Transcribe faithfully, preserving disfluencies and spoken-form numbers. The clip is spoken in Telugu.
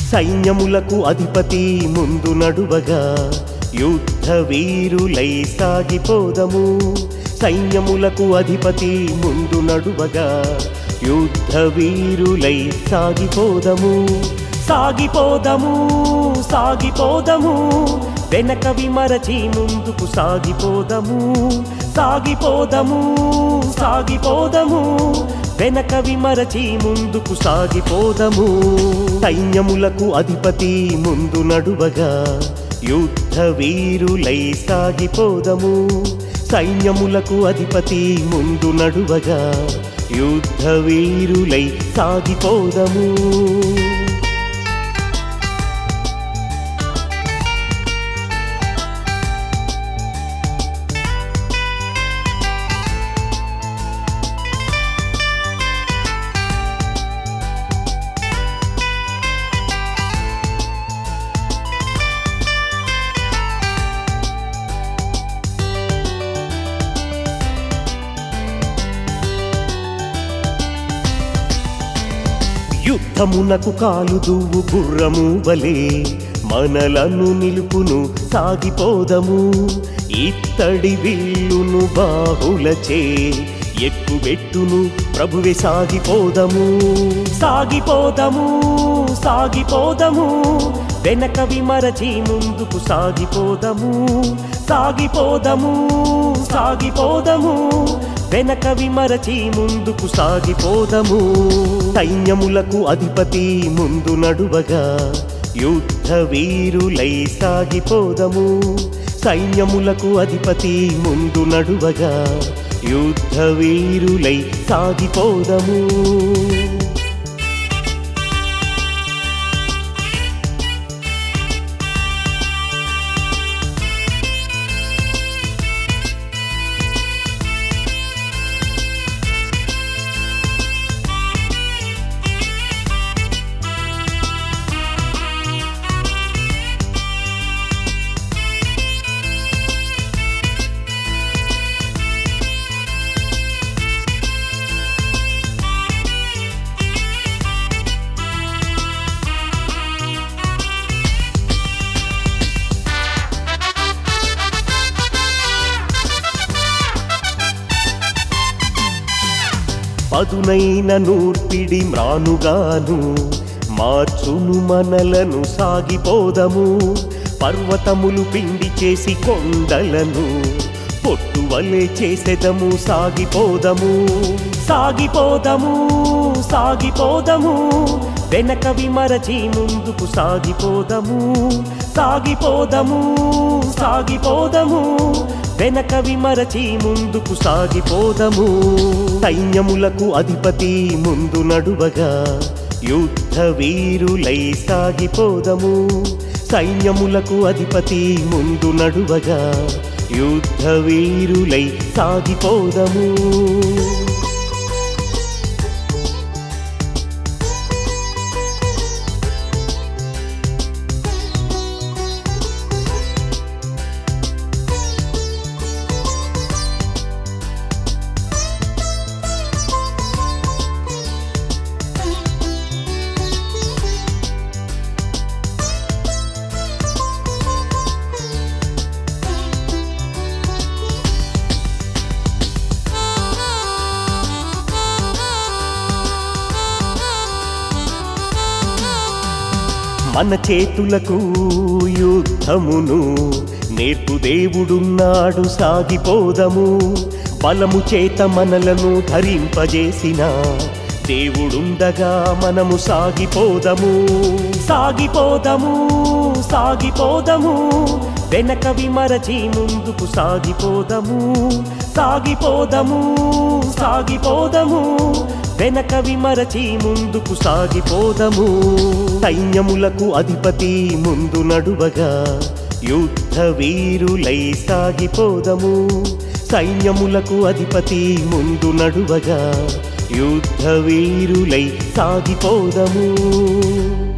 సైన్యములకు అధిపతి ముందు నడువగా యుద్ధ వీరులై సాగిపోదము. సైన్యములకు అధిపతి ముందు నడువగా యుద్ధ వీరులై సాగిపోదము. సాగిపోదము సాగిపోదము వెనక విమరచి ముందుకు సాగిపోదము. సాగిపోదము సాగిపోదము వెనక విమరచి ముందుకు సాగిపోదము. సైన్యములకు అధిపతి ముందు నడువగా యుద్ధ వీరులై సాగిపోదము. సైన్యములకు అధిపతి ముందు నడువగా యుద్ధ వీరులై సాగిపోదము. యుద్ధమునకు కాలుదువు గుర్రము వలె మనలను నిలుపును సాగిపోదము. ఇత్తడి విల్లును బాహులచే ఎక్కుబెట్టును ప్రభువే సాగిపోదము. సాగిపోదము సాగిపోదము వెనక విమరచి ముందుకు సాగిపోదము. సాగిపోదము సాగిపోదము వెనక విమరచి ముందుకు సాగిపోదము. సైన్యములకు అధిపతి ముందు నడువగా యుద్ధ వీరులై సాగిపోదము. సైన్యములకు అధిపతి ముందు నడువగా యుద్ధ వీరులై సాగిపోదము. పదునైన నూర్పిడి మ్రానుగాను మార్చును మనలను సాగిపోదము. పర్వతములు పిండి చేసి కొండలను పొట్టు వలె చేసెదము సాగిపోదము. సాగిపోదము సాగిపోదము వెనక విమరచి ముందుకు సాగిపోదము. సాగిపోదము సాగిపోదము వెనక విమరచి ముందుకు సాగిపోదము. సైన్యములకు అధిపతి ముందు నడువగా యుద్ధ వీరులై సాగిపోదము. సైన్యములకు అధిపతి ముందు నడువగా యుద్ధ వీరులై సాగిపోదము. మన చేతులకు యుద్ధమును నేర్పు దేవుడున్నాడు సాగిపోదము. బలము చేత మనలను ధరింపజేసిన దేవుడుండగా మనము సాగిపోదము. సాగిపోదము సాగిపోదము వెనక విమరచి ముందుకు సాగిపోదము. సాగిపోదము సాగిపోదము వెనక విమరచి ముందుకు సాగిపోదము. సైన్యములకు అధిపతి ముందు నడువగా యుద్ధ వీరులై సాగిపోదము. సైన్యములకు అధిపతి ముందు నడువగా యుద్ధ వీరులై సాగిపోదము.